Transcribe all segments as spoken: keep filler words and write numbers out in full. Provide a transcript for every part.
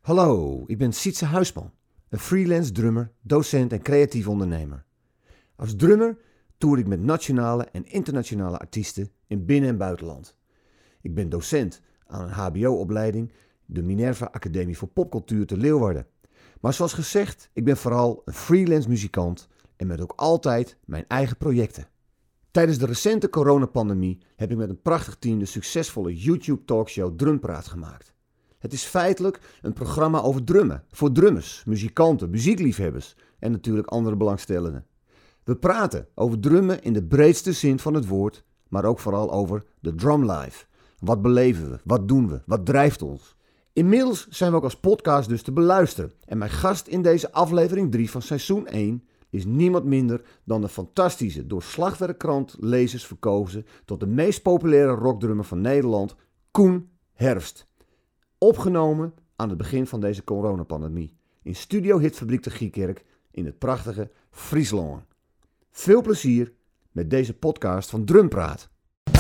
Hallo, ik ben Sietse Huisman, een freelance drummer, docent en creatief ondernemer. Als drummer toer ik met nationale en internationale artiesten in binnen- en buitenland. Ik ben docent aan een H B O-opleiding, de Minerva Academie voor Popcultuur te Leeuwarden. Maar zoals gezegd, ik ben vooral een freelance muzikant en met ook altijd mijn eigen projecten. Tijdens de recente coronapandemie heb ik met een prachtig team de succesvolle YouTube-talkshow Drumpraat gemaakt. Het is feitelijk een programma over drummen, voor drummers, muzikanten, muziekliefhebbers en natuurlijk andere belangstellenden. We praten over drummen in de breedste zin van het woord, maar ook vooral over de drumlife. Wat beleven we, wat doen we, wat drijft ons? Inmiddels zijn we ook als podcast dus te beluisteren. En mijn gast in deze aflevering drie van seizoen één is niemand minder dan de fantastische, door Slagwerkkrant lezers verkozen tot de meest populaire rockdrummer van Nederland, Koen Herfst. Opgenomen aan het begin van deze coronapandemie in Studio Hitfabriek te Giekerk in het prachtige Friesland. Veel plezier met deze podcast van Drumpraat.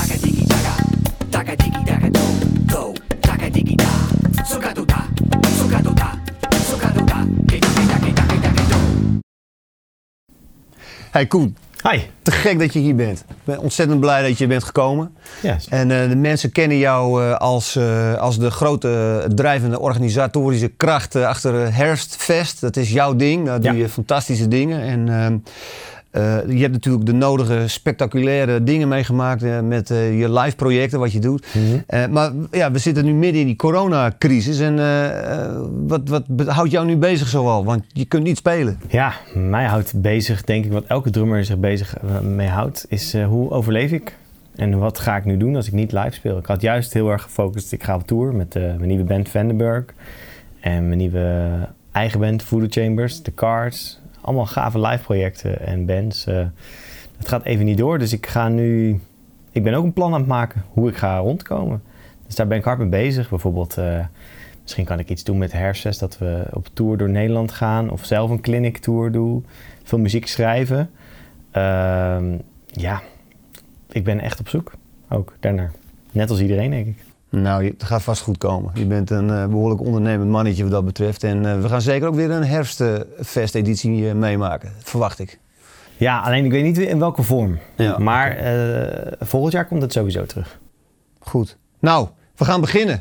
Hey Koen. Hi. Te gek dat je hier bent. Ik ben ontzettend blij dat je bent gekomen. Ja. En uh, de mensen kennen jou uh, als, uh, als de grote drijvende organisatorische kracht uh, achter uh, Herfstfest. Dat is jouw ding. Daar doe ja. je fantastische dingen. En uh, uh, je hebt natuurlijk de nodige spectaculaire dingen meegemaakt uh, met uh, je live projecten, wat je doet. Mm-hmm. Uh, maar ja, we zitten nu midden in die coronacrisis. En uh, uh, wat, wat houdt jou nu bezig zoal? Want je kunt niet spelen. Ja, mij houdt bezig, denk ik, wat elke drummer zich bezig mee houdt, is uh, hoe overleef ik? En wat ga ik nu doen als ik niet live speel? Ik had juist heel erg gefocust, ik ga op tour met uh, mijn nieuwe band Vandenberg. En mijn nieuwe eigen band Voodoo Chambers, The Cards. Allemaal gave live projecten en bands. Uh, het gaat even niet door, dus ik ga nu... Ik ben ook een plan aan het maken hoe ik ga rondkomen. Dus daar ben ik hard mee bezig. Bijvoorbeeld, uh, misschien kan ik iets doen met Herfstfest, dat we op tour door Nederland gaan. Of zelf een clinic tour doen. Veel muziek schrijven. Uh, ja, ik ben echt op zoek. Ook daarnaar. Net als iedereen, denk ik. Nou, het gaat vast goed komen. Je bent een uh, behoorlijk ondernemend mannetje wat dat betreft. En uh, we gaan zeker ook weer een herfstfesteditie uh, meemaken. Verwacht ik. Ja, alleen ik weet niet in welke vorm. Ja, maar okay. uh, volgend jaar komt het sowieso terug. Goed. Nou, we gaan beginnen.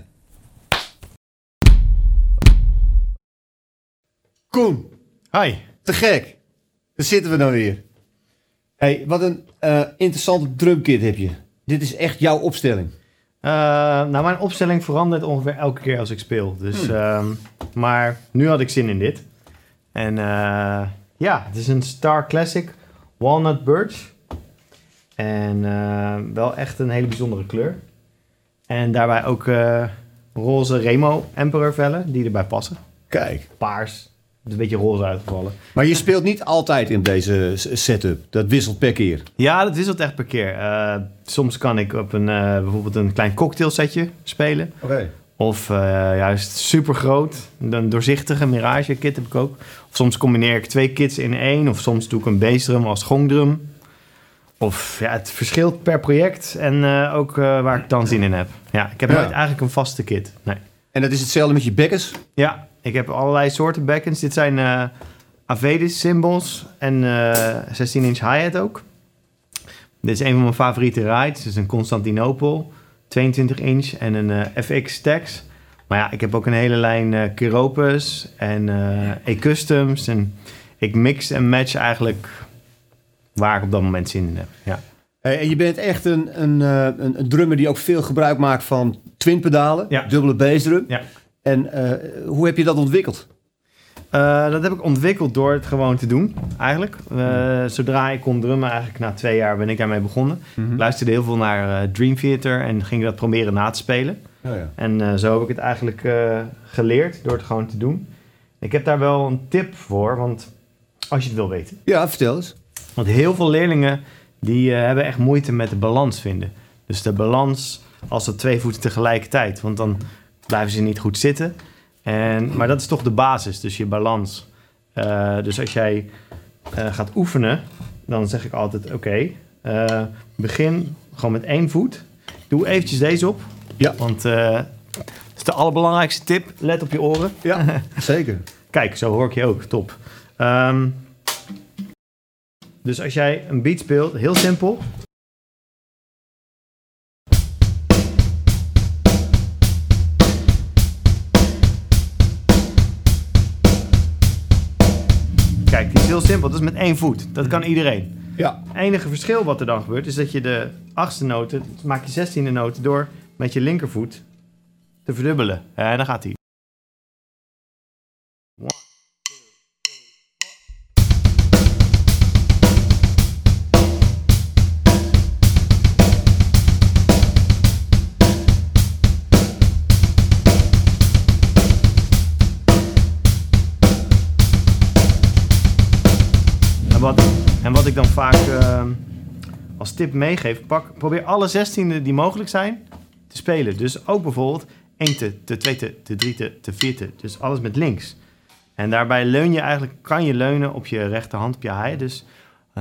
Koen. Hi. Te gek. Daar zitten we dan weer. Hey, wat een uh, interessante drumkit heb je. Dit is echt jouw opstelling. Uh, nou, mijn opstelling verandert ongeveer elke keer als ik speel. Dus, hmm. uh, maar nu had ik zin in dit. En uh, ja, het is een Star Classic Walnut Birch. En uh, wel echt een hele bijzondere kleur. En daarbij ook uh, roze Remo Emperor vellen die erbij passen. Kijk. Paars. Het is een beetje roze uitgevallen. Maar je speelt niet altijd in deze setup. Dat wisselt per keer. Ja, dat wisselt echt per keer. Uh, soms kan ik op een, uh, bijvoorbeeld een klein cocktailsetje spelen. Oké. Okay. Of uh, juist super groot. Een doorzichtige Mirage kit heb ik ook. Of soms combineer ik twee kits in één. Of soms doe ik een bassdrum als gongdrum. Of ja, het verschilt per project. En uh, ook uh, waar ik dan zin in heb. Ja, ik heb nooit ja. eigenlijk een vaste kit. Nee. En dat is hetzelfde met je bekkens? Ja. Ik heb allerlei soorten bekkens. Dit zijn uh, Avedis cymbals en uh, zestien inch hi-hat ook. Dit is een van mijn favoriete rides. Dit is een Constantinopel, tweeëntwintig inch en een uh, F X Stax. Maar ja, ik heb ook een hele lijn uh, Keropes en uh, E-Customs. En ik mix en match eigenlijk waar ik op dat moment zin in heb. Ja. Hey, en je bent echt een, een, een, een drummer die ook veel gebruik maakt van twin pedalen, ja. dubbele bassdrum. Ja. En uh, hoe heb je dat ontwikkeld? Uh, dat heb ik ontwikkeld door het gewoon te doen, eigenlijk. Uh, zodra ik kon drummen, eigenlijk na twee jaar ben ik daarmee begonnen. Mm-hmm. Ik luisterde heel veel naar uh, Dream Theater en ging dat proberen na te spelen. Oh ja. En uh, zo heb ik het eigenlijk uh, geleerd door het gewoon te doen. Ik heb daar wel een tip voor, want als je het wil weten. Ja, vertel eens. Want heel veel leerlingen die uh, hebben echt moeite met de balans vinden. Dus de balans als dat twee voeten tegelijkertijd. Want dan blijven ze niet goed zitten. En, maar dat is toch de basis, dus je balans. Uh, dus als jij uh, gaat oefenen, dan zeg ik altijd... oké, okay, uh, begin gewoon met één voet. Doe eventjes deze op. Ja. Want uh, is de allerbelangrijkste tip. Let op je oren. Ja, zeker. Kijk, zo hoor ik je ook. Top. Um, dus als jij een beat speelt, heel simpel. Kijk, die is heel simpel. Dat is met één voet. Dat kan iedereen. Ja. Het enige verschil wat er dan gebeurt, is dat je de achtste noten, maak je zestiende noten door met je linkervoet te verdubbelen. En dan gaat hij. En wat, en wat ik dan vaak uh, als tip meegeef, pak, probeer alle zestiende die mogelijk zijn te spelen. Dus ook bijvoorbeeld één te, te twee te, te drie te, te vier te. Dus alles met links. En daarbij leun je eigenlijk, kan je leunen op je rechterhand, op je hi. Dus uh,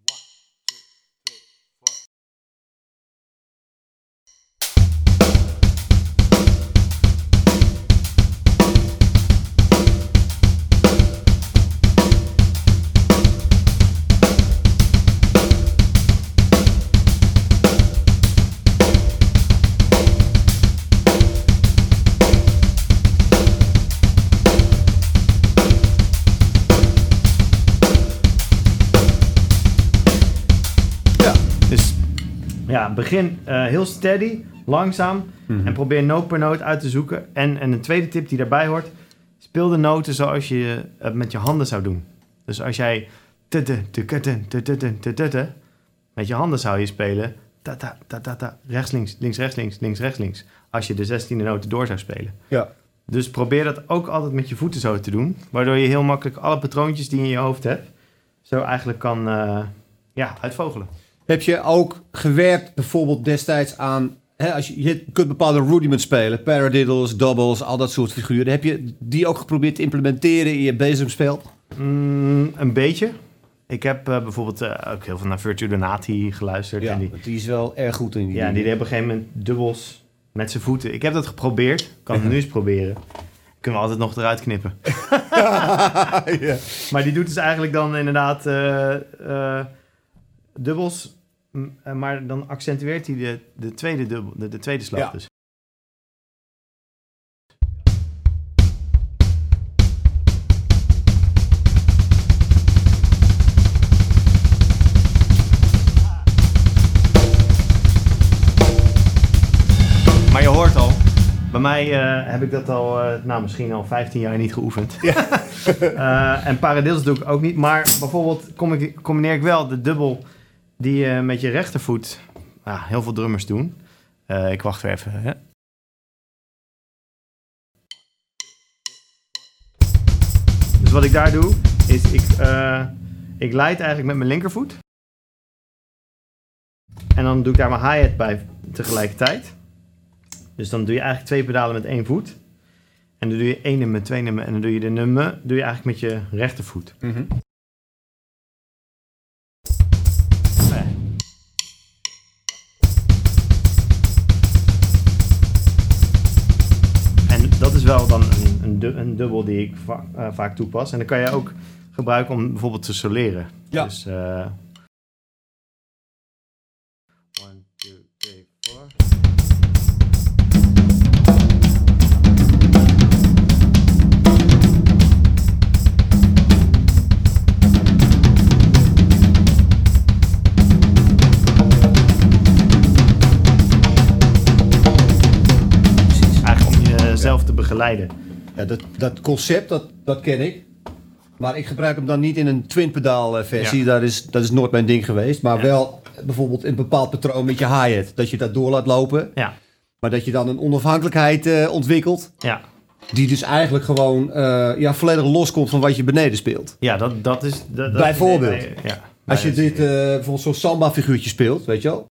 ja, begin uh, heel steady, langzaam mm-hmm. en probeer noot per noot uit te zoeken. En, en een tweede tip die daarbij hoort, speel de noten zoals je het met je handen zou doen. Dus als jij met je handen zou je spelen, ta ta ta ta ta, rechts links, links rechts links, links rechts links. Als je de zestiende noten door zou spelen. Ja. Dus probeer dat ook altijd met je voeten zo te doen, waardoor je heel makkelijk alle patroontjes die je in je hoofd hebt, zo eigenlijk kan uh, ja, uitvogelen. Heb je ook gewerkt bijvoorbeeld destijds aan... Hè, als je, je kunt bepaalde rudiments spelen. Paradiddles, doubles, al dat soort figuren. Heb je die ook geprobeerd te implementeren in je bezemspel? Mm, een beetje. Ik heb uh, bijvoorbeeld uh, ook heel veel naar Virtua Donati geluisterd. Ja, en die, die is wel erg goed in die. Ja, die deed op een gegeven moment dubbels met zijn voeten. Ik heb dat geprobeerd. Ik kan het nu eens proberen. Kunnen we altijd nog eruit knippen. ja. Maar die doet dus eigenlijk dan inderdaad... Uh, uh, dubbels, maar dan accentueert hij de, de, tweede, dubbel, de, de tweede slag. Ja. Dus. Maar je hoort al, bij mij uh, heb ik dat al, uh, nou misschien al vijftien jaar niet geoefend. Ja. uh, en paradiddles doe ik ook niet, maar bijvoorbeeld combineer ik wel de dubbel... die je uh, met je rechtervoet, ja, heel veel drummers doen. Uh, ik wacht weer even. Hè? Dus wat ik daar doe, is ik, uh, ik leid eigenlijk met mijn linkervoet. En dan doe ik daar mijn hi-hat bij tegelijkertijd. Dus dan doe je eigenlijk twee pedalen met één voet. En dan doe je één nummer, twee nummer en dan doe je de nummer, doe je eigenlijk met je rechtervoet. Mm-hmm. Dat is wel dan een, een, du- een dubbel die ik va- uh, vaak toepas. En dan kan je ook gebruiken om bijvoorbeeld te soleren. Ja. Dus... Uh... one, two, three, four. Zelf te begeleiden. Ja, dat, dat concept, dat, dat ken ik. Maar ik gebruik hem dan niet in een twin-pedaal versie. Ja. Dat is, dat is nooit mijn ding geweest. Maar ja. wel bijvoorbeeld in een bepaald patroon met je hi-hat. Dat je dat door laat lopen. Ja. Maar dat je dan een onafhankelijkheid uh, ontwikkelt. Ja. Die dus eigenlijk gewoon uh, ja, volledig loskomt van wat je beneden speelt. Ja, dat, dat is... Dat, dat bijvoorbeeld. Is, ja, als je dit uh, bijvoorbeeld zo'n samba figuurtje speelt, weet je wel.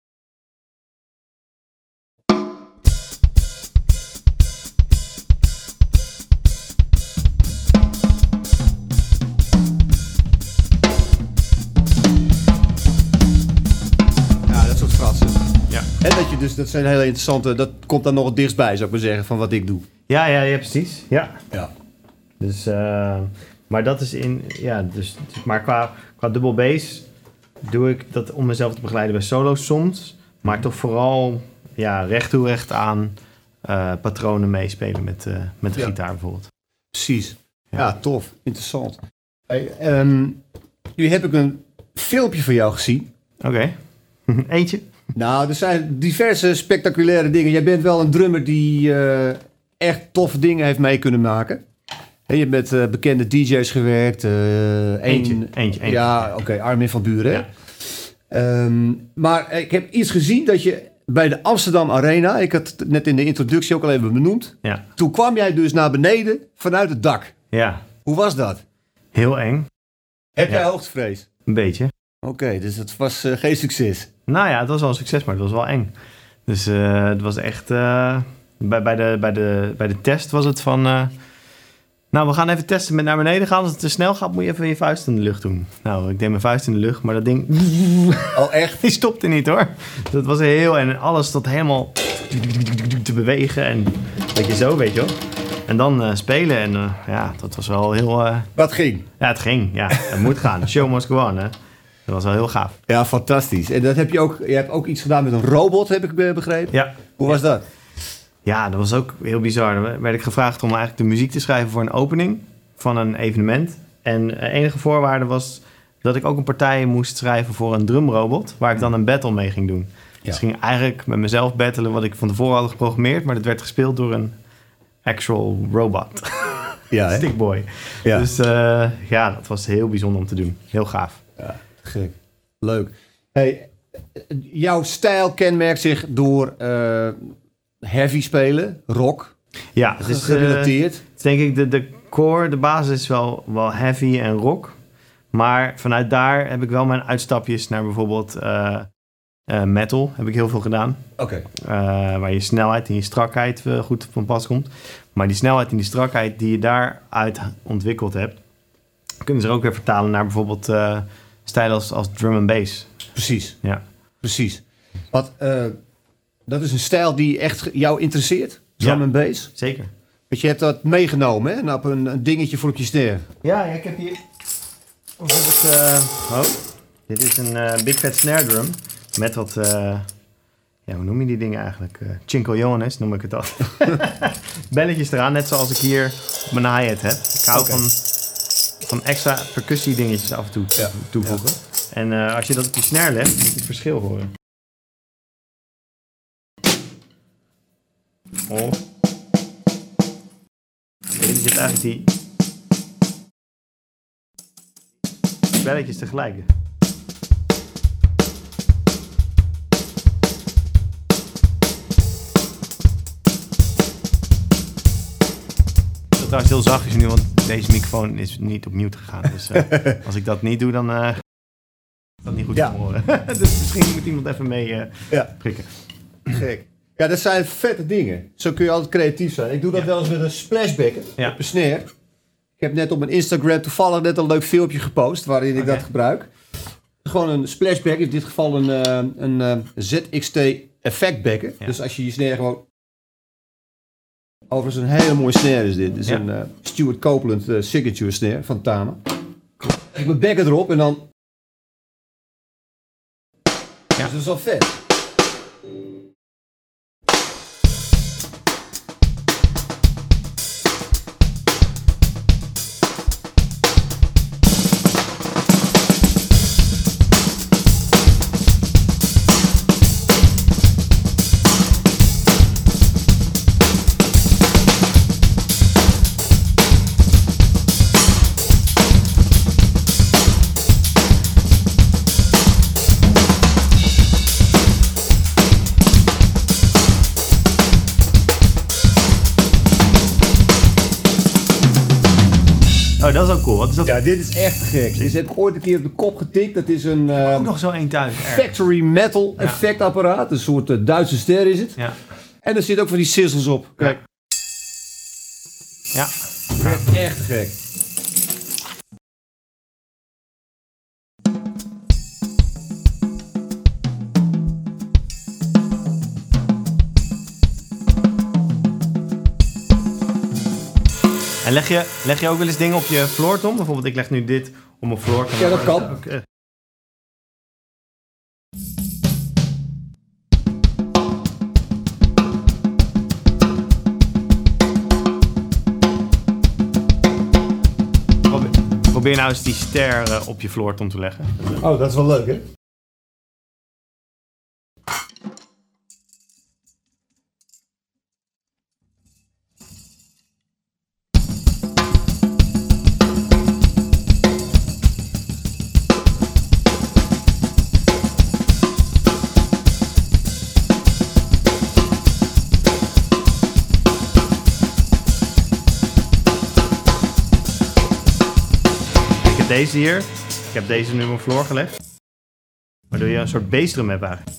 En dat je dus dus dat zijn hele interessante... Dat komt dan nog het dichtst bij, zou ik maar zeggen, van wat ik doe. Ja, ja, ja, precies. Ja. Ja. Dus, uh, maar dat is in... Ja, dus... Maar qua, qua double bass doe ik dat om mezelf te begeleiden bij solo's soms. Maar toch vooral ja, recht toe recht aan uh, patronen meespelen met, uh, met de ja. gitaar bijvoorbeeld. Precies. Ja, ja tof. Interessant. Hey, um, nu heb ik een filmpje van jou gezien. Oké. Okay. Eentje? Nou, er zijn diverse spectaculaire dingen. Jij bent wel een drummer die uh, echt toffe dingen heeft mee kunnen maken. He, je hebt met uh, bekende D J's gewerkt. Uh, eentje, een, eentje, eentje. Ja, oké. Okay, Armin van Buuren. Ja. Um, maar ik heb iets gezien dat je bij de Amsterdam Arena... Ik had het net in de introductie ook al even benoemd. Ja. Toen kwam jij dus naar beneden vanuit het dak. Ja. Hoe was dat? Heel eng. Heb ja. jij hoogtevrees? Een beetje. Oké, okay, dus het was uh, geen succes. Nou ja, het was wel een succes, maar het was wel eng. Dus uh, het was echt... Uh, bij, bij, de, bij, de, bij de test was het van... Uh, nou, we gaan even testen met naar beneden gaan. Als het te snel gaat, moet je even je vuist in de lucht doen. Nou, ik deed mijn vuist in de lucht, maar dat ding... Oh, echt? Die stopte niet, hoor. Dat was heel... En alles stond helemaal te bewegen. En weet je, zo, weet je wel. En dan uh, spelen. En uh, ja, dat was wel heel... Uh... Wat ging? Ja, het ging. Ja, het moet gaan. The show must go on, hè. Dat was wel heel gaaf. Ja, fantastisch. En dat heb je ook... Je hebt ook iets gedaan met een robot, heb ik begrepen. Ja. Hoe was dat? Ja, dat was ook heel bizar. Dan werd ik gevraagd om eigenlijk de muziek te schrijven voor een opening van een evenement. En de enige voorwaarde was dat ik ook een partij moest schrijven voor een drumrobot, waar ik dan een battle mee ging doen. Ja. Dus ik ging eigenlijk met mezelf battelen wat ik van tevoren had geprogrammeerd, maar dat werd gespeeld door een actual robot. Ja, hè? Stickboy. Ja. Dus uh, ja, dat was heel bijzonder om te doen. Heel gaaf. Ja, gek. Leuk. Hey, jouw stijl kenmerkt zich door... Uh, heavy spelen, rock, ja, het is gerelateerd. Uh, denk ik de, de core, de basis is wel, wel heavy en rock. Maar vanuit daar heb ik wel mijn uitstapjes naar bijvoorbeeld uh, uh, metal. Heb ik heel veel gedaan. Oké. Okay. Uh, waar je snelheid en je strakheid uh, goed van pas komt. Maar die snelheid en die strakheid die je daaruit ontwikkeld hebt, kunnen ze er ook weer vertalen naar bijvoorbeeld uh, stijlen als, als drum en bass. Precies. Ja. Precies. Wat... Uh, Dat is een stijl die echt jou interesseert? Drum ja, en bass? Zeker. Want je hebt dat meegenomen, hè? Nou, op een, een dingetje voor op je snare. Ja, ik heb hier... Of heb het, uh... oh, dit is een uh, Big Fat Snare Drum. Met wat... Uh... Ja, hoe noem je die dingen eigenlijk? Uh, Cincogliones noem ik het al. Belletjes eraan, net zoals ik hier op mijn hi-hat heb. Ik hou okay. van, van extra percussie dingetjes af en toe ja. toevoegen. Ja. En uh, als je dat op je snare legt, moet je het verschil horen. Oh. Hier zit eigenlijk die belletjes tegelijk. Dat is trouwens heel zachtjes nu, want deze microfoon is niet op mute gegaan. Dus uh, als ik dat niet doe, dan uh, is dat niet goed ja. te horen. Dus misschien moet iemand even mee uh, ja. prikken. Gek. Ja, dat zijn vette dingen. Zo kun je altijd creatief zijn. Ik doe dat ja. wel eens met een splashbacken ja. op een snare. Ik heb net op mijn Instagram toevallig net een leuk filmpje gepost waarin ik okay. dat gebruik. Gewoon een splashback, in dit geval een, uh, een uh, Z X T effectbekken. Ja. Dus als je je snare gewoon... Overigens een hele mooie snare is dit. Dit is ja. een uh, Stuart Copeland uh, signature snare van Tama. Ik mijn bekken erop en dan... Ja. Dus dat is wel vet. Oh, dat is ook cool. Wat is dat? Ja, dit is echt gek. Dit heb ik ooit een keer op de kop getikt. Dat is een... Uh, ook nog zo één thuis. Factory metal ja. effectapparaat. Een soort uh, Duitse ster is het. Ja. En er zit ook van die sizzles op. Kijk. Ja. Ja. Echt gek. En leg je, leg je ook wel eens dingen op je floor, Tom? Bijvoorbeeld, ik leg nu dit op mijn floor. Ja, dat kan. Okay. Probeer nou eens die ster uh, op je floor, Tom, te leggen. Oh, dat is wel leuk, hè? Deze hier, ik heb deze nu op mijn floor gelegd, waardoor je een soort bassdrum hebt eigenlijk.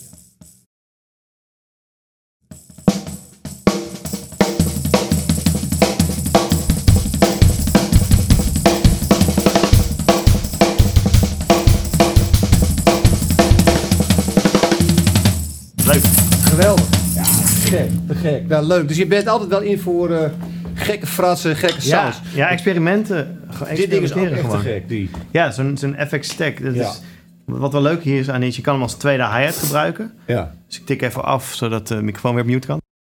Leuk. Geweldig. Ja, te gek, te gek. Nou, leuk. Dus je bent altijd wel in voor uh, gekke fratsen, gekke sounds. Ja, ja, experimenten. Dit ding is ook echt gewoon. te gek, die. Ja, zo'n zo'n F X stack. Dat ja. is, wat wel leuk hier is aan is, je kan hem als tweede hi-hat gebruiken. Ja. Dus ik tik even af, zodat de microfoon weer op mute kan.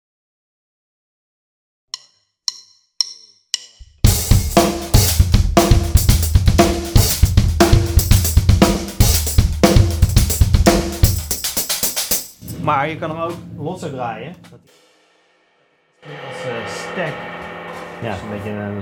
Maar je kan hem ook losser draaien. Dat als uh, stack. Ja, is een beetje een...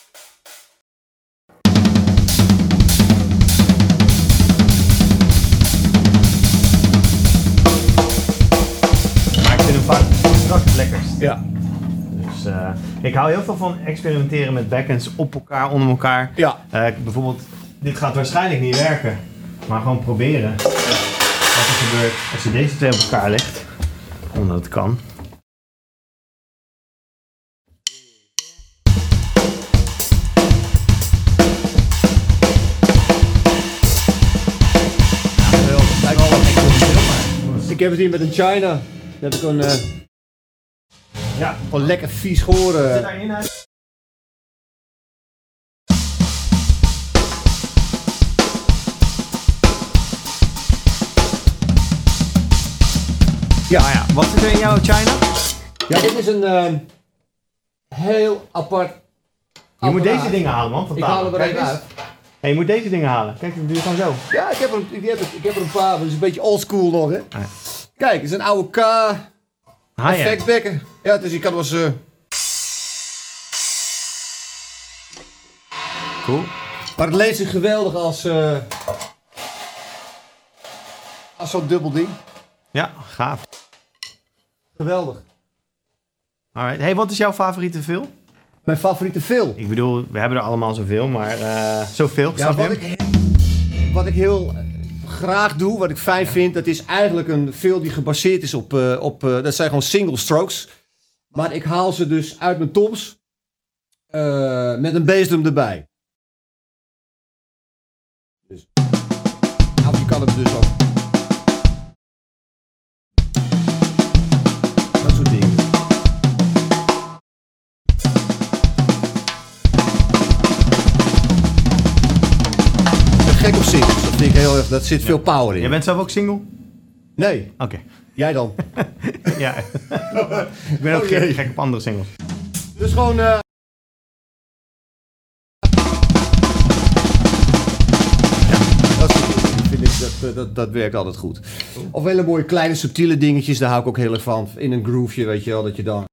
Maar ik vind hem vaak straks het lekkerst. Ja. Dus uh, ik hou heel veel van experimenteren met backends op elkaar, onder elkaar. Ja. Uh, bijvoorbeeld, dit gaat waarschijnlijk niet werken. Maar gewoon proberen. Wat er gebeurt als je deze twee op elkaar legt. Omdat het kan. Ik heb het hier met een China. Dan heb ik een uh, ja, een lekker vies horen. Zit daarin uit? Ja, ja. Wat zit er in jouw China? Ja, dit is een uh, heel apart. Je apparaat. moet deze dingen halen, man. Ik haal er even uit. Hey, je moet deze dingen halen. Kijk, dat doe je gewoon zo. Ja, ik heb er, ik heb er, ik heb er een paar. Dat is een beetje oldschool nog, hè. Ah, ja. Kijk, het is een oude K. Effectbekken. Ja, dus je kan wel eens... Uh... Cool. Maar het leest zich geweldig als... Uh... als zo'n dubbel ding. Ja, gaaf. Geweldig. Alright. Hey, wat is jouw favoriete film? Mijn favoriete film? Ik bedoel, we hebben er allemaal zoveel, maar uh, zoveel. Ja, wat ik, wat ik heel graag doe, wat ik fijn vind, dat is eigenlijk een film die gebaseerd is op, uh, op uh, dat zijn gewoon single strokes. Maar ik haal ze dus uit mijn toms uh, met een bassdrum erbij. Dus, nou, je kan het dus ook. Dat soort dingen. Gek op singles, dat vind ik heel erg, dat zit ja. veel power in. Jij bent zelf ook single? Nee. Oké. Okay. Jij dan? Ja. Ik ben ook okay. gek op andere singles. Dus gewoon... Uh... Ja, dat, vind ik, dat, dat, dat werkt altijd goed. Of hele mooie kleine subtiele dingetjes, daar hou ik ook heel erg van. In een grooveje, weet je wel, dat je dan...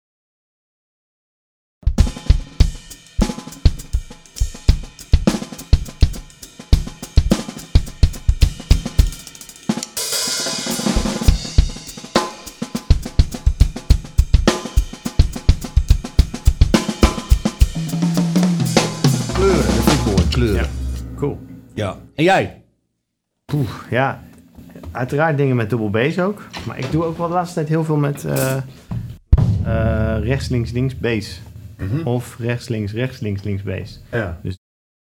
Kleuren. Ja, cool. Ja. En jij? Poeh, ja, uiteraard dingen met dubbel bass ook. Maar ik doe ook wel de laatste tijd heel veel met uh, uh, rechts, links, links, bass. Mm-hmm. Of rechts, links, rechts, links, links, bass. Ja. Dus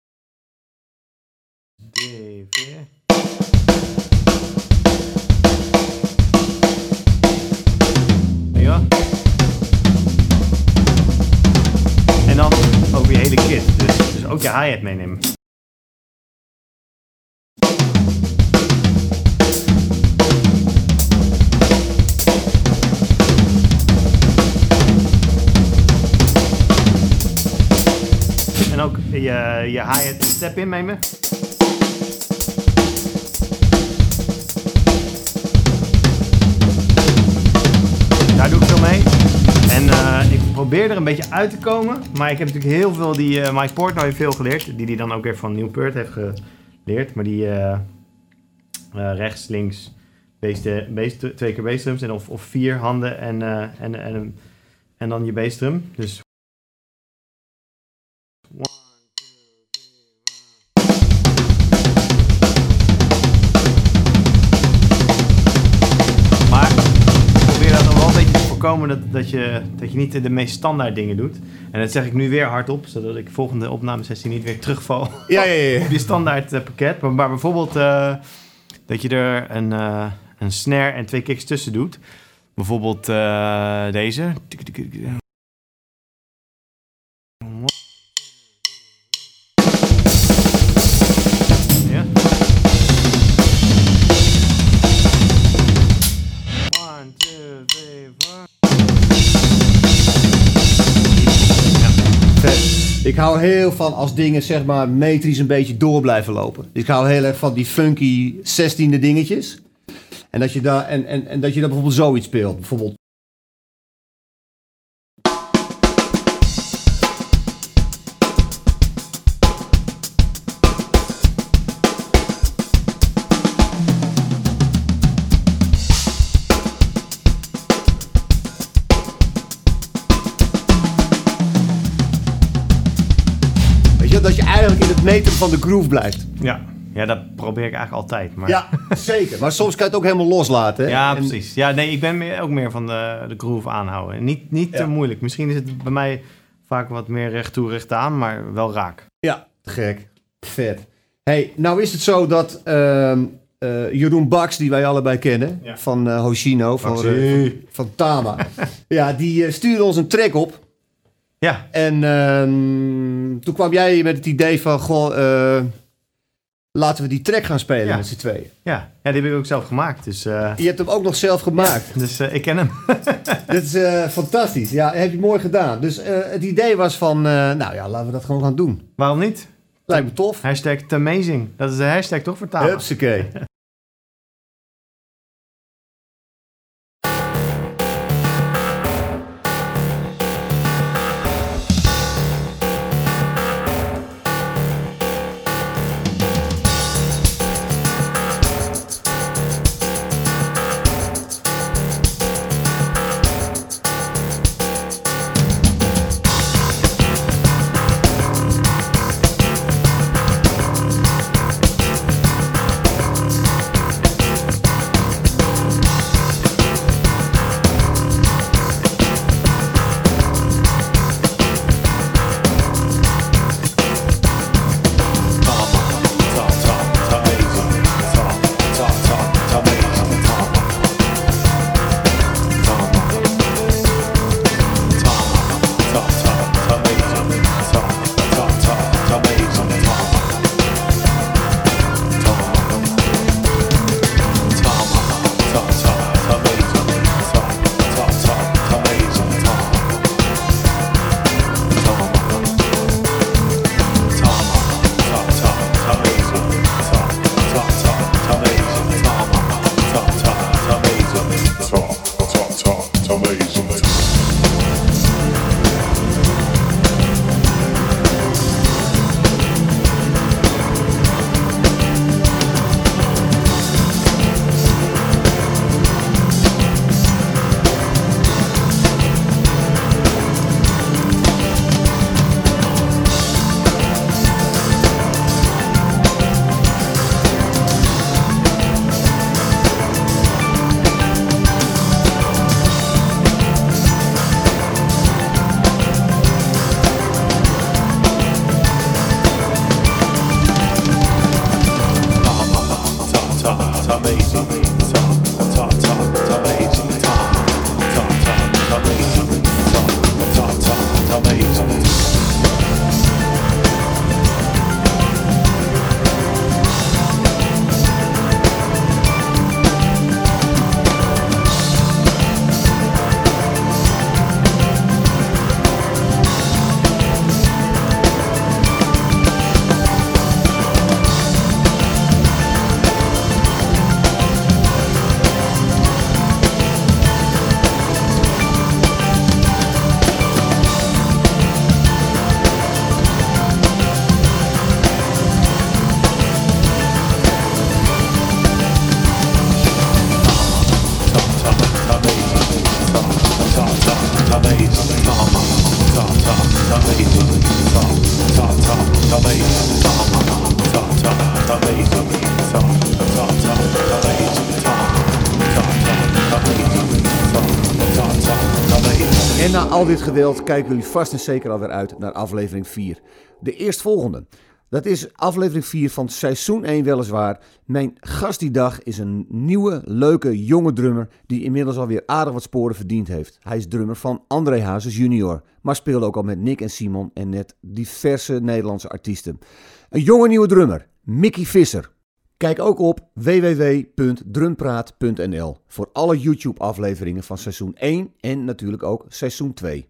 D, vier. Ja. En dan over je ook je hi-hat meenemen. En ook je, je hi-hat step in meenemen. Daar doe ik veel mee. En uh, ik probeer er een beetje uit te komen. Maar ik heb natuurlijk heel veel die uh, Mike Portnoy heeft veel geleerd. Die hij dan ook weer van Neil Peart heeft geleerd. Maar die uh, uh, rechts, links, base, base, twee keer bassdrums. En of, of vier handen en, uh, en, en, en dan je bassdrum. Dus... Komen dat, dat, je, dat je niet de meest standaard dingen doet. En dat zeg ik nu weer hardop, zodat ik volgende opnamesessie niet weer terugval ja, ja, ja. op die standaard uh, pakket. Maar, maar bijvoorbeeld uh, dat je er een, uh, een snare en twee kicks tussen doet. Bijvoorbeeld uh, deze. Ja. One, two, three, four. Ik hou heel van als dingen zeg maar metrisch een beetje door blijven lopen. Ik hou heel erg van die funky zestiende dingetjes. En dat je daar, en, en, en dat je daar bijvoorbeeld zoiets speelt. Bijvoorbeeld. Dat je eigenlijk in het metrum van de groove blijft. Ja, ja dat probeer ik eigenlijk altijd. Maar... Ja, zeker. Maar soms kan je het ook helemaal loslaten. Hè? Ja, en... precies. Ja, nee, ik ben meer, ook meer van de, de groove aanhouden. Niet, niet ja. te moeilijk. Misschien is het bij mij vaak wat meer recht toe, recht aan, maar wel raak. Ja, gek. Vet. Hey, nou is het zo dat uh, uh, Jeroen Baks, die wij allebei kennen, ja. van uh, Hoshino, van, uh, van, van Tama, ja, die uh, stuurde ons een track op. Ja. En uh, toen kwam jij met het idee van, goh, uh, laten we die track gaan spelen ja. met z'n tweeën. Ja. ja, die heb ik ook zelf gemaakt. Dus, uh... Je hebt hem ook nog zelf gemaakt. Ja, dus uh, ik ken hem. Dat is uh, fantastisch. Ja, heb je mooi gedaan. Dus uh, het idee was van, uh, nou ja, laten we dat gewoon gaan doen. Waarom niet? Lijkt me tof. Hashtag Tamazing. Dat is de hashtag toch voor Tama? Hupsakee. al dit geweld kijken jullie vast en zeker alweer uit naar aflevering vier. De eerstvolgende. Dat is aflevering vier van seizoen één weliswaar. Mijn gast die dag is een nieuwe, leuke, jonge drummer die inmiddels alweer aardig wat sporen verdiend heeft. Hij is drummer van André Hazes junior, maar speelde ook al met Nick en Simon en net diverse Nederlandse artiesten. Een jonge nieuwe drummer, Mickey Visser. Kijk ook op w w w punt drumpraat punt n l voor alle YouTube afleveringen van seizoen één en natuurlijk ook seizoen twee.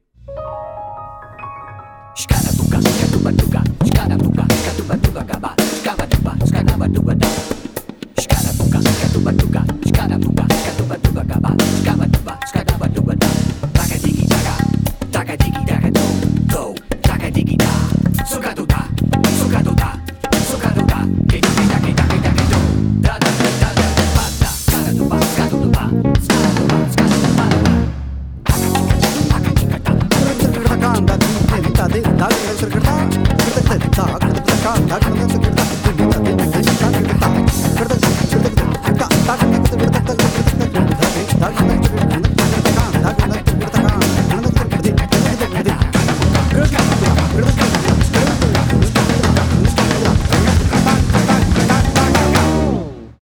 Talk.